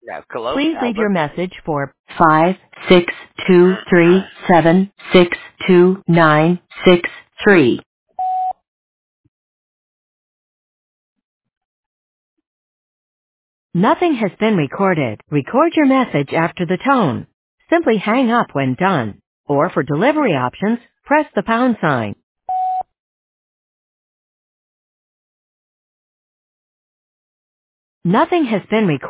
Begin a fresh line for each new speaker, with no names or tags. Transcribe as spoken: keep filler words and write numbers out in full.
No, hello,
Please leave your
Albert.
message for five six two three seven six two nine six three. Nothing has been recorded. Record your message after the tone. Simply hang up when done. Or for delivery options, press the pound sign. Nothing has been recorded.